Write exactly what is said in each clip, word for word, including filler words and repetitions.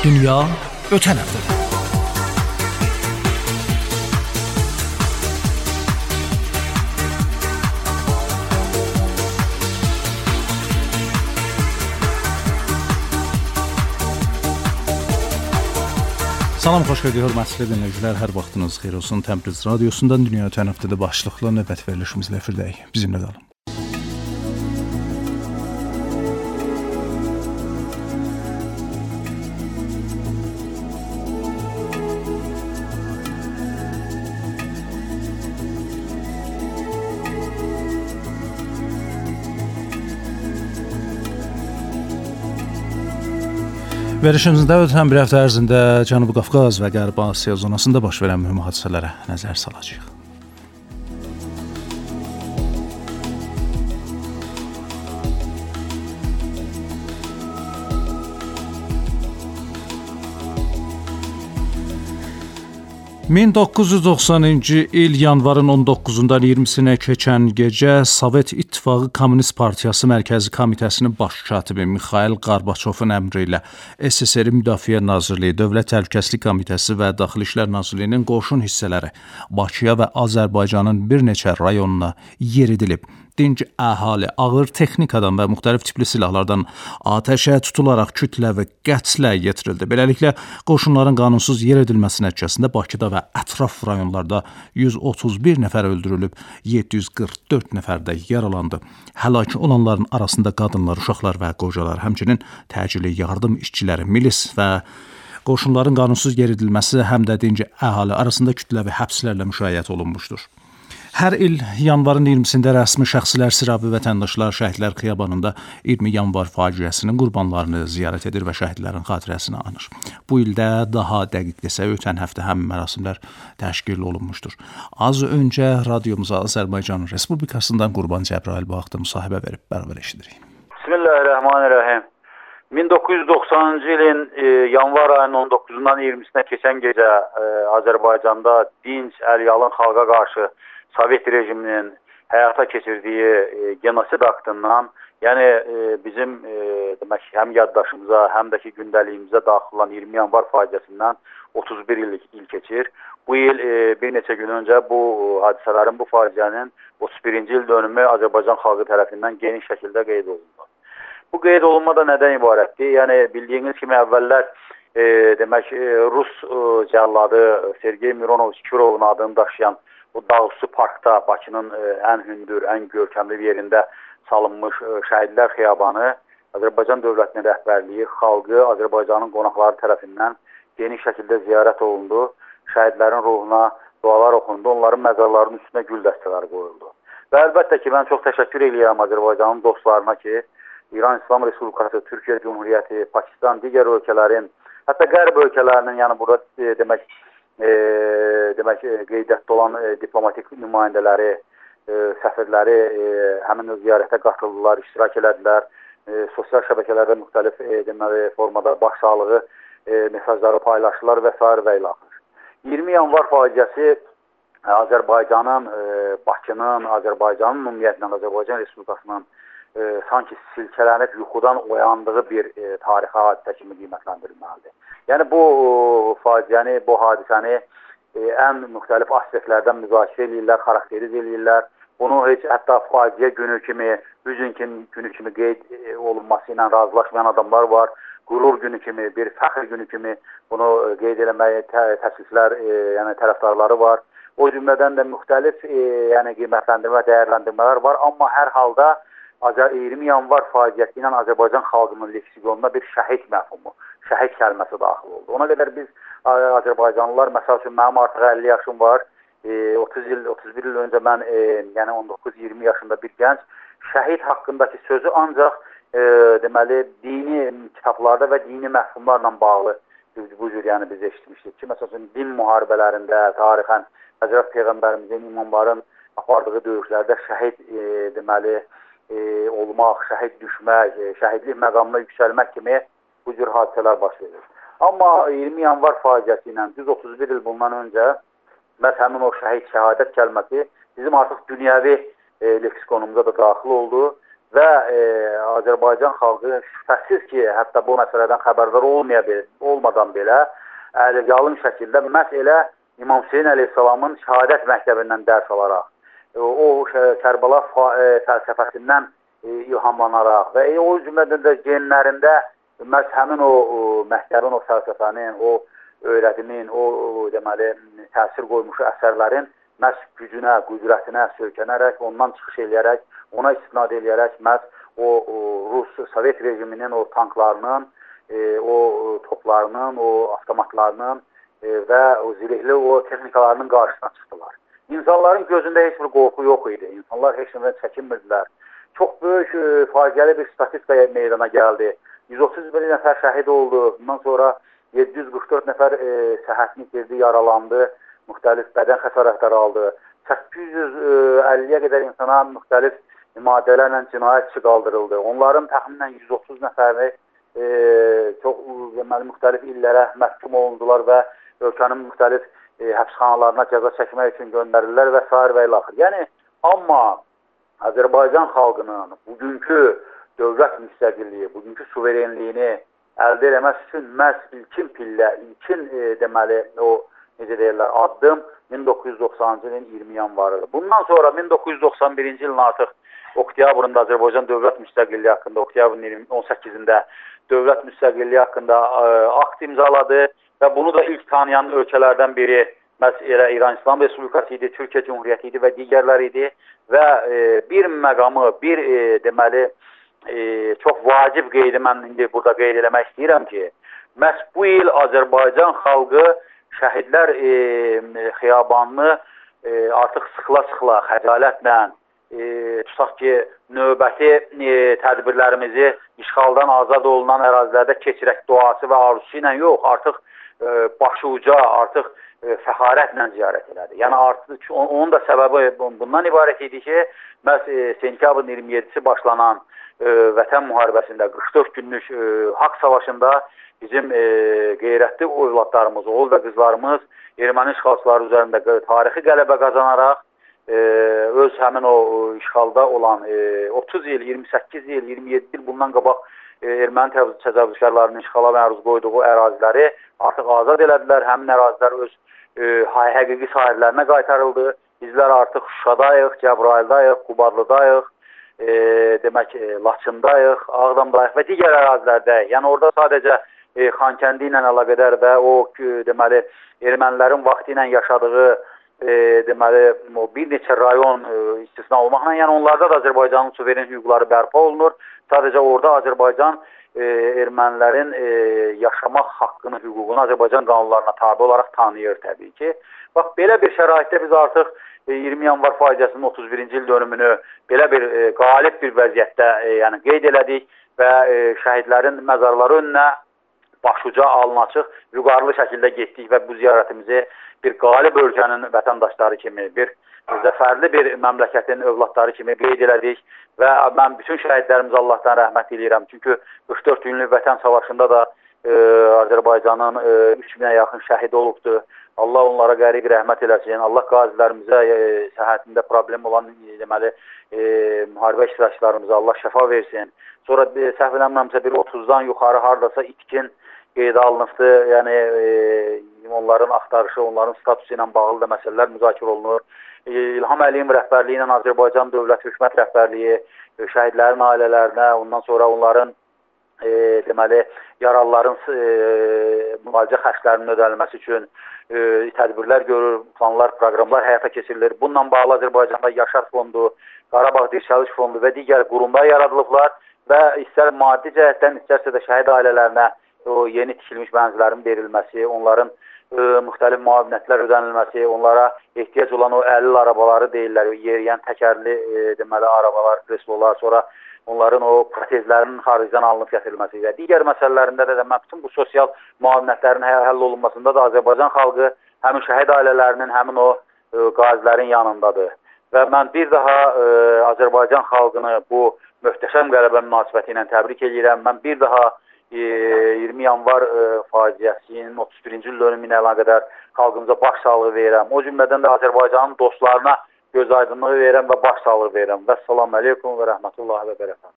Dünya ötən həftədə. Salam, xoş gördük, hörmətli dinləyicilər. Hər vaxtınız xeyir olsun. Təbriz radiosundan Dünya ötən həftədə başlıqlı növbət verilişimizlə efirdəyik. Bizimlə qalın. Verişimizdə ötən bir həftə ərzində Cənubi Qafqaz və Qərbi Asiya zonasında baş verən mühüm hadisələrə nəzər salacağıq. min doqquz yüz doxsanıncı il yanvarın on doqquzundan iyirmisinə keçən gecə Sovet İttifaqı Kommunist Partiyası Mərkəzi Komitəsinin baş katibi Mixail Qarbaçovun əmri ilə S S R Müdafiə Nazirliyi, Dövlət Təhlükəsizlik Komitəsi və Daxili İşlər Nazirliyinin qoşun hissələri Bakıya və Azərbaycanın bir neçə rayonuna yeridilib. Dinc əhali ağır texnikadan və müxtəlif tipli silahlardan atəşə tutularaq kütləvi qətlə yetirildi. Beləliklə, qoşunların qanunsuz yer edilməsi nəticəsində Bakıda və ətraf rayonlarda yüz otuz bir nəfər öldürülüb, yeddi yüz qırx dörd nəfər də yaralandı. Həlak olanların arasında qadınlar, uşaqlar və qocalar, həmçinin təcili yardım işçiləri, milis və qoşunların qanunsuz yer edilməsi həm də dinc əhali arasında kütləvi həbslərlə müşayiət olunmuşdur. Hər il yanvarın iyirmisində rəsmi şəxslər sıravi vətəndaşlar Şəhidlər Xiyabanında iyirmi yanvar faciəsinin qurbanlarını ziyarət edir və şəhidlərin xatirəsini anır. Bu ildə daha dəqiq desək, ötən həftə həmin mərasimlər təşkil olunmuşdur. Az öncə radiomuza Azərbaycan Respublikasından Qurban Cəbrayıl bu haqda müsahibə verib, bərabər eşidirik. Bismillahirrahmanirrahim. min doqquz yüz doxsanıncı ilin e, yanvar ayının on doqquzundan iyirmisinə keçən gecə e, Azərbaycanda dinc, əlyalın xalqa qarşı Sovet rejiminin həyata keçirdiyi e, genosid aktından, yəni e, bizim e, demək həm yaddaşımıza, həm də ki gündəliyimizə daxil olan iyirmi yanvar faciəsindən otuz bir illik il keçir. Bu il e, bir neçə gün öncə bu hadisələrin, bu faciənin otuz birinci il dönümü Azərbaycan xalqı tərəfindən geniş şəkildə qeyd olundu. Bu qeyd olunma da nədən ibarətdir? Yəni bildiyiniz kimi əvvəllər e, demək e, Rus e, cəlladı Sergey Mironovich Kirovun adını daşıyan bu Dağüstü Parkda Bakının e, ən hündür, ən görkəmli bir yerində salınmış e, Şəhidlər Xiyabanı Azərbaycan dövlətinin rəhbərliyi, xalqı, Azərbaycanın qonaqları tərəfindən geniş şəkildə ziyarət olundu. Şəhidlərin ruhuna dualar oxundu, onların məzarlarının üstünə gül dəstələri qoyuldu. Və əlbəttə ki, mən çox təşəkkür edirəm Azərbaycanın dostlarına ki, İran İslam Respublikası, Türkiyə Cumhuriyyəti, Pakistan, digər ölkələrin, hətta qərb ölkələrinin, yəni burada e, demək E, demək qeydiyyatda olan e, diplomatik nümayəndələri, e, səfirləri e, həmin o ziyarətə qatıldılar, iştirak elədilər. E, sosial şəbəkələrdə müxtəlif e, deməli formada başsağlığı e, mesajları paylaşdılar və s. və ilə axır. iyirmi yanvar faciəsi Azərbaycanın, e, Bakının, Azərbaycanın ümumiyyətlə Azərbaycan Respublikasının e, sanki silkələnib yuxudan oyandığı bir e, tarixi hadisə kimi qiymətləndirilməlidir. Yəni bu faciəni, bu hadisəni e, ən müxtəlif aspektlərdən müzakirə edirlər, xarakteriz edirlər. Bunu heç hətta faciə günü kimi, hüzün günü kimi qeyd e, olunması ilə razılaşmayan adamlar var. Qürur günü kimi, bir fəxr günü kimi bunu e, qeyd eləməyə tə təkliflər, e, yəni tərəfdarları var. O cümlədən də müxtəlif e, yəni qiymətləndirmə, dəyərləndirmələr var. Amma hər halda iyirmi yanvar faciəsi ilə Azərbaycan xalqının leksikonuna bir şəhid məfhumu, şəhid kəlməsi daxil oldu. Ona qədər biz Azərbaycanlılar, məsəl üçün mənim artıq əlli yaşım var, e, otuz il, otuz bir il öncə mən e, yəni on doqquz iyirmi yaşında bir gənc şəhid haqqındakı sözü ancaq e, deməli dini kitablarda və dini məfhumlarla bağlı bu cür yəni biz eşitmişdik ki, məsəl üçün din müharibələrində tarixən Həzrət Peyğəmbərimizin, imamların apardığı döyüşlərdə şəhid e, deməli e, olmaq, şəhid düşmək, e, şəhidlik məqamına yüksəlmək kimi bu cür hadisələr baş verir. Amma iyirmi yanvar faciəsi ilə düz otuz bir il bundan öncə məhz həmin o şəhid, şəhadət kəlməsi bizim artıq dünyəvi e, leksikonumuza da daxil oldu və e, Azərbaycan xalqı şübhəsiz ki, hətta bu məsələdən xəbərdar olmaya bil olmadan belə əliyalın şəkildə məhz elə İmam Hüseyn əleyhissalamın şəhadət məktəbindən dərs alaraq, e, o Kərbəla e, fəlsəfəsindən e, ilhamlanaraq və e, o cümlədən də genlərində məhz həmin o, o məktəbin, o fəlsəfənin, o öyrədimin, o, o deməli təsir qoymuş əsərlərin məhz gücünə, qüdrətinə söykənərək, ondan çıxış eləyərək, ona istinad eləyərək məhz o, o Rus Sovet rejiminin o tanklarının, e, o toplarının, o avtomatlarının e, və o zirehli o texnikalarının qarşısına çıxdılar. İnsanların gözündə heç bir qorxu yox idi. İnsanlar heç nədən çəkinmirdilər. Çox böyük e, faciəli bir statistika meydana gəldi. yüz otuz bir nəfər şəhid oldu. Bundan sonra yeddi yüz qırx dörd nəfər e, səhhətini itirdi, yaralandı, müxtəlif bədən xəsarətləri aldı. səkkiz yüz əlliyə qədər insana müxtəlif maddələrlə cinayət işi qaldırıldı. Onların təxminən yüz otuz nəfəri e, çox deməli müxtəlif illərə məhkum olundular və ölkənin müxtəlif e, həbsxanalarına cəza çəkmək üçün göndərilirlər və s. və ilaxır. Yəni, amma Azərbaycan xalqının bugünkü dövlət müstəqilliyi, bugünkü suverenliyini əldə eləmək üçün məhz ilkin pillə, ilkin e, deməli o necə deyirlər, addım min doqquz yüz doxsanıncı ilin iyirmi yanvarıdır. Bundan sonra min doqquz yüz doxsan birinci ilin artıq oktyabrında Azərbaycan dövlət müstəqilliyi haqqında, oktyabrın on səkkizində dövlət müstəqilliyi haqqında ə, akt imzaladı və bunu da ilk tanıyan ölkələrdən biri məhz elə İran İslam Respublikası idi, Türkiyə Cumhuriyyəti idi və digərləri idi və e, bir məqamı, bir e, deməli e, çox vacib qeydi mən indi burada qeyd eləmək istəyirəm ki, məhz bu il Azərbaycan xalqı şəhidlər e, xiyabanını e, artıq sıxla-sıxla, xəcalətlə, e, tutaq ki, növbəti e, tədbirlərimizi işğaldan azad olunan ərazilərdə keçirək duası və arzusu ilə yox, artıq e, başı uca, artıq e, fəxarətlə ziyarət elədi. Yəni, artıq, onun da səbəbi bundan ibarət idi ki, məhz e, sentyabrın iyirmi yeddisi başlanan e, vətən müharibəsində, qırx dörd günlük e, haqq savaşında bizim e, qeyrətli övladlarımız, oğul və qızlarımız erməni işğalçıları üzərində tarixi qələbə qazanaraq e, öz həmin o işğalda olan e, otuz il, iyirmi səkkiz il, iyirmi yeddi il bundan qabaq e, erməni təcavüzkarlarının işğala məruz qoyduğu əraziləri artıq azad elədilər. Həmin ərazilər öz e, həqiqi sahiblərinə qaytarıldı. Bizlər artıq Şuşadayıq, Cəbrayıldayıq, Qubadlıdayıq, e, demək e, Laçındayıq, Ağdamdayıq və digər ərazilərdəyik. Yəni orada sadəcə E, Xankəndi ilə əlaqədar və o e, deməli ermənilərin vaxtı ilə yaşadığı e, deməli o bir neçə rayon e, istisna olmaqla, yəni onlarda da Azərbaycanın suveren hüquqları bərpa olunur. Sadəcə orada Azərbaycan e, ermənilərin e, yaşamaq haqqını, hüququnu Azərbaycan qanunlarına tabi olaraq tanıyır təbii ki. Bax, belə bir şəraitdə biz artıq e, iyirmi yanvar faciəsinin otuz birinci il dönümünü belə bir e, qalib bir vəziyyətdə e, yəni qeyd elədik və e, şəhidlərin məzarları önünə başuca, alın açıq, vüqarlı şəkildə getdik və bu ziyarətimizi bir qalib ölkənin vətəndaşları kimi, bir zəfərli bir məmləkətin övladları kimi qeyd elədik və mən bütün şəhidlərimizə Allahdan rəhmət eləyirəm. Çünki qırx dörd günlük vətən savaşında da e, Azərbaycanın e, üç minə yaxın şəhid olubdur. Allah onlara qəriq rəhmət eləsin. Allah qazilərimizə e, səhhətində problem olan e, deməli e, müharibə iştirakçılarımıza Allah şəfa versin. Sonra e, səhv eləmirəmsə bir otuzdan yuxarı hardasa itkin qeydə alınıbdır. Yəni e, onların axtarışı, onların statusu ilə bağlı da məsələlər müzakirə olunur. E, İlham Əliyev rəhbərliyi ilə Azərbaycan Dövlət Hökumət rəhbərliyi e, şəhidlərin ailələrinə, ondan sonra onların e, deməli yaralıların e, müalicə xərclərinin ödənilməsi üçün e, tədbirlər görür, planlar, proqramlar həyata keçirilir. Bununla bağlı Azərbaycanda Yaşar Fondu, Qarabağ Dirçəliş Fondu və digər qurumlar yaradılıblar və istər maddi cəhətdən, istərsə də şəhid ailələrinə o yeni tikilmiş mənzillərin verilməsi, onların e, müxtəlif müavinətlər ödənilməsi, onlara ehtiyac olan o əlil arabaları deyirlər, yeriyən təkərli e, deməli arabalar, kreslolar, sonra onların o protezlərinin xaricdən alınıb gətirilməsi və digər məsələlərində də, də mən bütün bu sosial müavinətlərin həll olunmasında da Azərbaycan xalqı həmin şəhid ailələrinin, həmin o e, qazilərin yanındadır. Və mən bir daha e, Azərbaycan xalqını bu möhtəşəm qələbə münasibəti ilə təbrik edirəm. Mən bir daha iyirmi yanvar e, faciəsinin otuz birinci il dönümü ilə əlaqədar xalqımıza baş sağlığı verirəm. O cümlədən də Azərbaycanın dostlarına göz aydınlığı verirəm və baş sağlığı verirəm. Və salam əleykum və rəhmətullahi və bərəkət.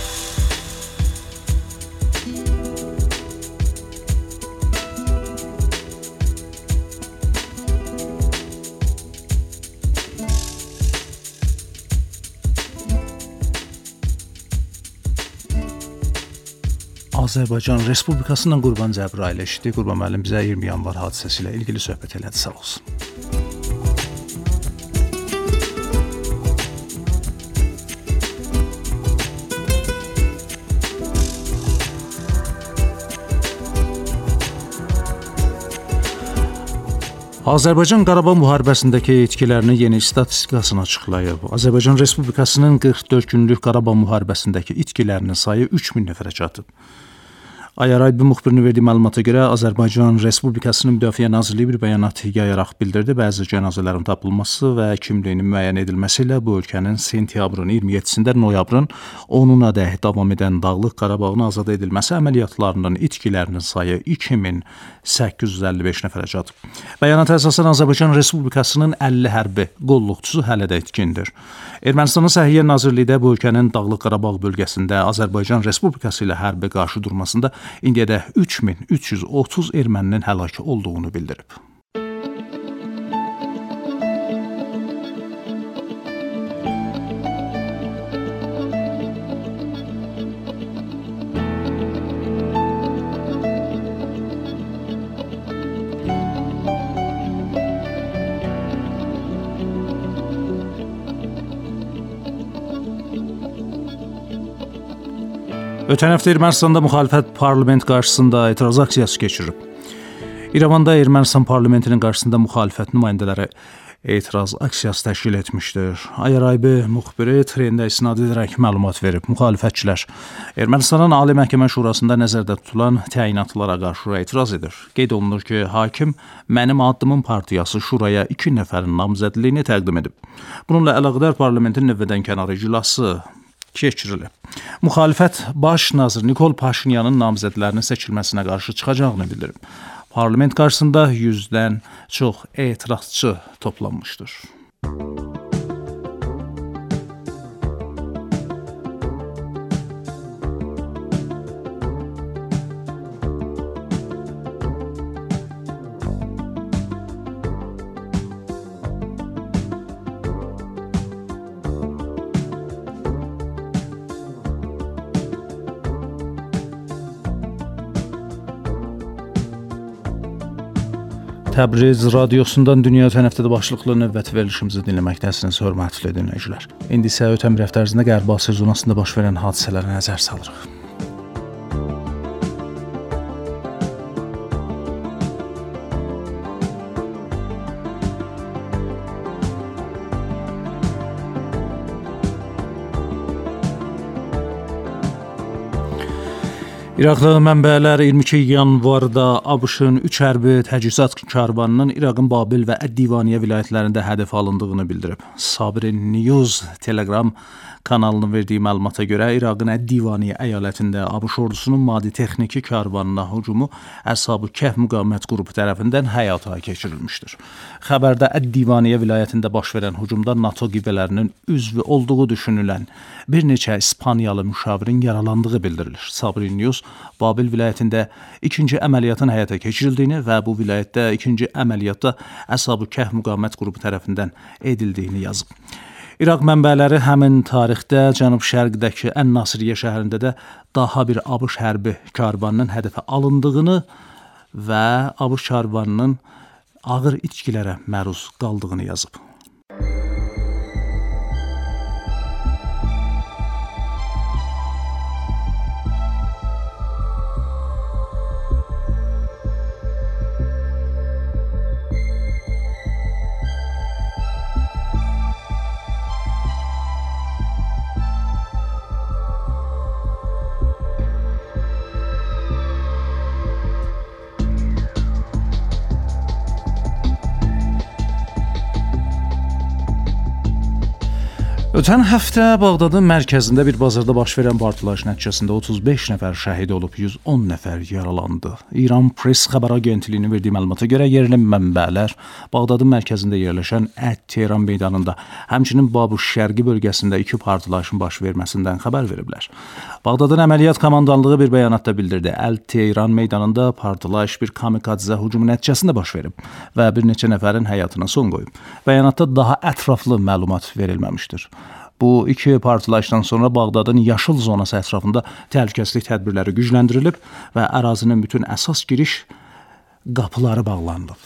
Azərbaycan Respublikası ilə Qurban Cəbrayıl eşitdi. Qurban müəllim bizə iyirmi yanvar hadisəsi ilə ilgili söhbət elədi. Sağ olsun. Azərbaycan Qarabağ müharibəsindəki itkilərini yeni statistikasını açıqlayıb. Azərbaycan Respublikasının qırx dörd günlük Qarabağ müharibəsindəki itkilərinin sayı üç min nəfərə çatıb. Ayarayb müxbirinin verdiyi məlumata görə Azərbaycan Respublikasının Müdafiə Nazirliyi bir bəyanat yayaraq bildirdi. Bəzi cənazələrin tapılması və kimliyinin müəyyən edilməsi ilə bu ölkənin sentyabrın iyirmi yeddisində noyabrın onuna dək davam edən Dağlıq Qarabağın azad edilməsi əməliyyatlarının itkilərinin sayı iki min səkkiz yüz əlli beş nəfərə çatıb. Bəyanata əsasən Azərbaycan Respublikasının əlli hərbi qolluqçusu hələ də itkindir. Ermənistanın Səhiyyə Nazirliyi də bu ölkənin Dağlıq Qarabağ bölgəsində Azərbaycan Respublikası ilə hərbi qarşı durmasında indiyədək üç min üç yüz otuz erməninin həlak olduğunu bildirib. Ötən həftə Ermənistanda müxalifət parlament qarşısında etiraz aksiyası keçirib. İrəvanda Ermənistan parlamentinin qarşısında müxalifət nümayəndələri etiraz aksiyası təşkil etmişdir. Ayaraybi müxbiri trendə istinad edərək məlumat verib. Müxalifətçilər Ermənistanın Ali Məhkəmə Şurasında nəzərdə tutulan təyinatlara qarşı etiraz edir. Qeyd olunur ki, hakim Mənim Addımın partiyası Şuraya iki nəfərin namzədliyini təqdim edib. Bununla əlaqədar parlamentin növbədən kənarı iclası keçirilib. Müxalifət baş nazir Nikol Paşinyanın namzədlərinin seçilməsinə qarşı çıxacağını bildirib. Parlament qarşısında yüzdən çox etirazçı toplanmışdır. Təbriz radiosundan dünya ötən həftədə başlıqlı növbəti verilişimizi dinləməkdəsiniz, hörmətli dinləyicilər. İndi isə ötən bir həftə ərzində Qərb Asiya zonasında baş verən hadisələrə nəzər salırıq. İraqda mənbələr iyirmi iki yanvarda ABŞ-ın üç hərbi təchizat karvanının İraqın Babil və Əd-Divaniyə vilayətlərində hədəf alındığını bildirib. Sabri News Telegram kanalının verdiyi məlumata görə İraqın Əd-Divaniyə əyalətində ABŞ ordusunun maddi texniki karvanına hücumu Əshab-ı Kəhf müqavimət qrupu tərəfindən həyata keçirilmişdir. Xəbərdə Əd-Divaniyə vilayətində baş verən hücumda NATO qüvvələrinin üzvü olduğu düşünülən bir neçə İspaniyalı müşavirin yaralandığı bildirilir. Sabri News Babil vilayətində ikinci əməliyyatın həyata keçirildiyini və bu vilayətdə ikinci əməliyyatda Əshab-ı Kəhf müqavimət qrupu tərəfindən edildiyini yazıb. İraq mənbələri həmin tarixdə cənub-şərqdəki Ən-Nasiriyyə şəhərində də daha bir ABŞ hərbi karvanının hədəfə alındığını və ABŞ karvanının ağır itkilərə məruz qaldığını yazıb. Ötən həftə Bağdadın mərkəzində bir bazarda baş verən partlayış nəticəsində otuz beş nəfər şəhid olub, yüz on nəfər yaralandı. İran Press xəbər agentliyinin verdiyi məlumata görə yerli mənbələr Bağdadın mərkəzində yerləşən Ət-Tehran meydanında, həmçinin Babuş şərqi bölgəsində iki partlayışın baş verməsindən xəbər veriblər. Bağdadın əməliyyat komandanlığı bir bəyanatda bildirdi. Ət-Tehran meydanında partlayış bir kamikadzə hücumu nəticəsində baş verib və bir neçə nəfərin həyatına son qoyub. Bəyanatda daha ətraflı məlumat verilməmişdir. Bu iki partlayışdan sonra Bağdadın yaşıl zonası ətrafında təhlükəsizlik tədbirləri gücləndirilib və ərazinin bütün əsas giriş qapıları bağlanıb.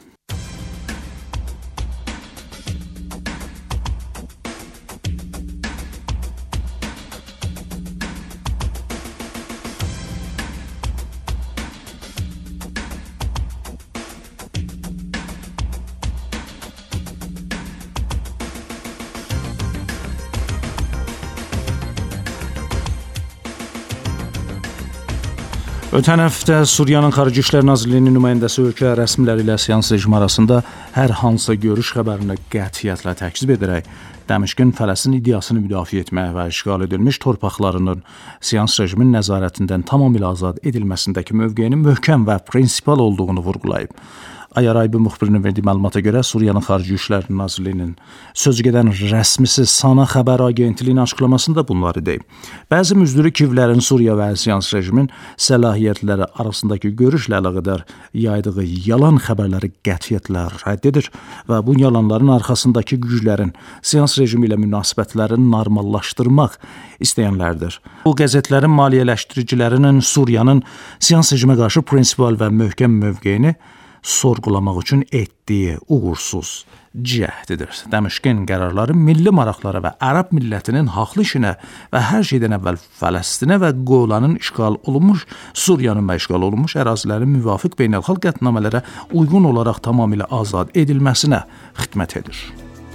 Ötən həftə Suriyanın Xarici İşlər Nazirliyinin nümayəndəsi ölkə rəsmiləri ilə seans rejimi arasında hər hansı görüş xəbərini qətiyyətlə təkzib edərək Dəməşqin Fələstin iddiasını müdafiə etməyə və işğal edilmiş torpaqlarının seans rejimin nəzarətindən tamamilə azad edilməsindəki mövqeyinin möhkəm və prinsipal olduğunu vurğulayıb. Ayaraybi müxbirinin verdiyi məlumata görə Suriyanın Xarici İşlər Nazirliyinin sözügedən rəsmisi Sana xəbər agentliyinin açıqlamasında bunları deyib. Bəzi müzdürü Kivlərin Suriya və seans rejimin səlahiyyətləri arasındakı görüşlə əlaqədar yaydığı yalan xəbərləri qətiyyətlə rədd edir və bu yalanların arxasındakı güclərin seans rejimi ilə münasibətlərini normallaşdırmaq istəyənlərdir. Bu qəzetlərin maliyyələşdiricilərinin Suriyanın seans rejimə qarşı prinsipal və möhkəm mövqeyini sorğulamaq üçün etdiyi uğursuz cəhdidir. Dəməşqin qərarları milli maraqlara və ərəb millətinin haqlı işinə və hər şeydən əvvəl Fələstinə və Qolanın işğal olunmuş, Suriyanın və işğal olunmuş ərazilərin müvafiq beynəlxalq qətnamələrə uyğun olaraq tamamilə azad edilməsinə xidmət edir.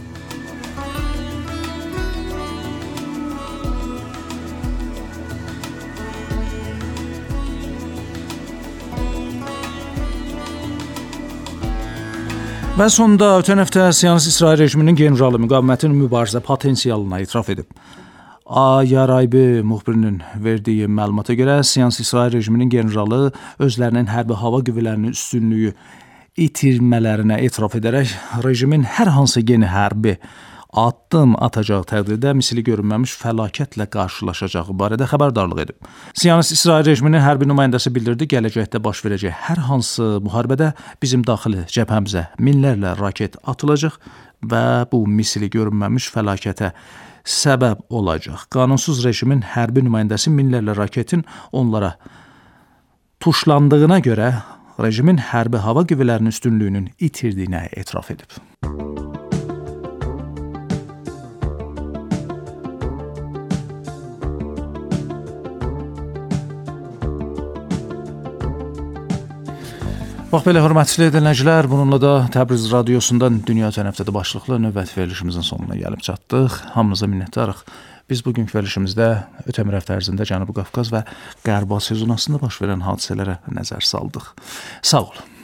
Və sonda ötən həftə Siyonist İsrail rejiminin generalı müqavimətin mübarizə potensialına etiraf edib. Ayaraybi müxbirinin verdiyi məlumata görə Siyonist İsrail rejiminin generalı özlərinin hərbi hava qüvvələrinin üstünlüyü itirmələrinə etiraf edərək rejimin hər hansı yeni hərbi addım atacaq təqdirdə misli görünməmiş fəlakətlə qarşılaşacağı barədə xəbərdarlıq edib. Siyonist İsrail rejiminin hərbi nümayəndəsi bildirdi, gələcəkdə baş verəcək hər hansı müharibədə bizim daxili cəbhəmizə minlərlə raket atılacaq və bu misli görünməmiş fəlakətə səbəb olacaq. Qanunsuz rejimin hərbi nümayəndəsi minlərlə raketin onlara tuşlandığına görə rejimin hərbi hava qüvvələrinin üstünlüyünün itirdiyinə etiraf edib. Bax belə, hörmətli dinləyicilər, bununla da Təbriz radiosundan Dünya ötən həftədə başlıqlı növbəti verilişimizin sonuna gəlib çatdıq. Hamınıza minnətdarıq. Biz bugünkü verilişimizdə ötən bir həftə ərzində Cənubi Qafqaz və Qərb Asiya zonasında baş verən hadisələrə nəzər saldıq. Sağ olun.